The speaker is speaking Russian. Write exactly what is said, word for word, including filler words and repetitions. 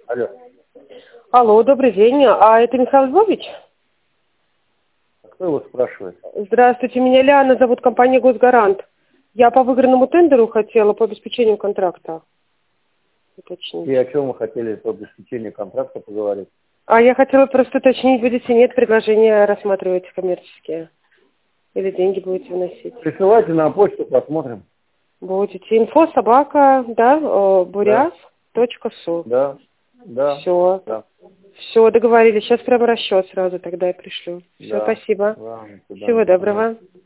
Алло. Алло, добрый день. А это Михаил Львович? А кто его спрашивает? Здравствуйте, меня Лиана зовут, компания «Госгарант». Я по выигранному тендеру хотела по обеспечению контракта уточнить. И о чем вы хотели по обеспечению контракта поговорить? А я хотела просто уточнить, будете нет предложения рассматривать коммерческие? Или деньги будете вносить? Присылайте на почту, посмотрим. Будете. Инфо собака, да, буряс точка су. Да, да. Все. Да. Все, договорились. Сейчас прямо расчет сразу тогда я пришлю. Все, Да. спасибо. Ладно, до свидания. Всего доброго.